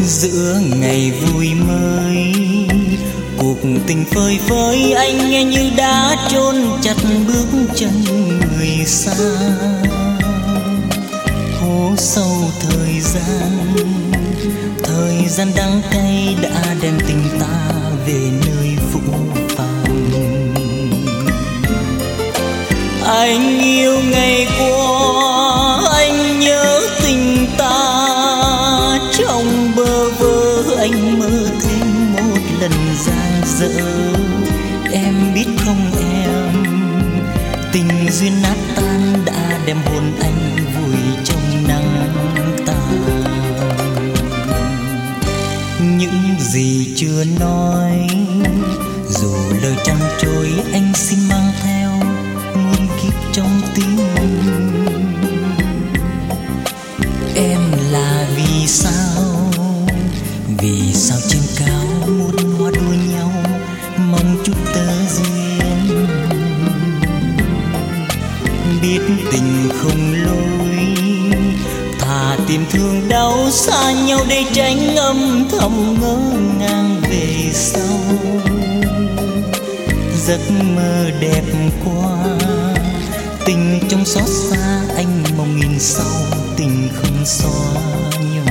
Giữa ngày vui mới, cuộc tình phơi phới anh nghe như đã chôn chặt bước chân người xa. Hố sâu thời gian đắng cay đã đem tình ta về nơi phũ phàng. Anh yêu ngày qua, anh nhớ tình ta, trong bơ vơ anh mơ thêm một lần dang dở. Em biết không em, tình duyên nát tan đã đem hồn anh vùi trong nắng tàn. Những gì chưa nói, dù lời trăn trối anh xin mang theo muôn kiếp trong tim. Em là vì sao trên cao muôn hoa đua nhau mong chút tơ duyên. Biết tình không lối, thà tìm thương đau xa nhau để tránh âm thầm ngỡ ngàng về sau. Giấc mơ đẹp quá, tình trong xót xa anh mong nghìn sau tình không xóa nhòa.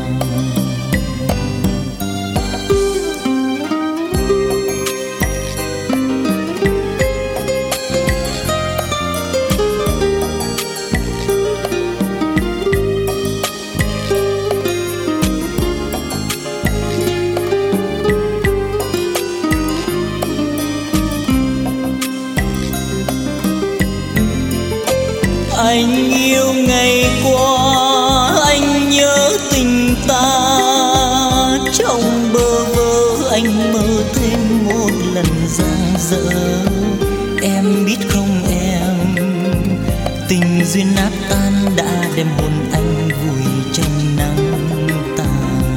Anh yêu ngày qua, anh nhớ tình ta, trong bơ vơ anh mơ thêm một lần dang dở. Em biết không em, tình duyên nát tan đã đem hồn anh vùi trong nắng tàn.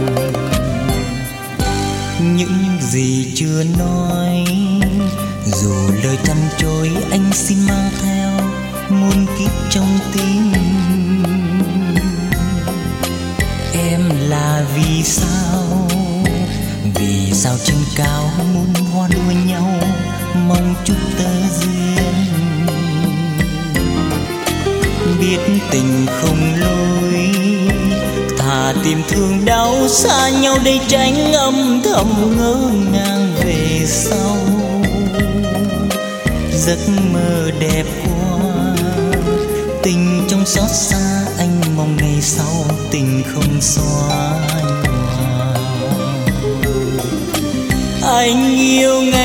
Những gì chưa nói, dù lời trăn trối anh xin mang theo muôn kiếp trong tim. Em là vì sao trên cao muôn hoa đua nhau mong chút tơ duyên. Biết tình không lối, thà tìm thương đau xa nhau để tránh âm thầm ngỡ ngàng về sau. Giấc mơ đẹp quá, tình trong xót xa anh mong ngày sau tình không xóa nhòa. Anh yêu ngày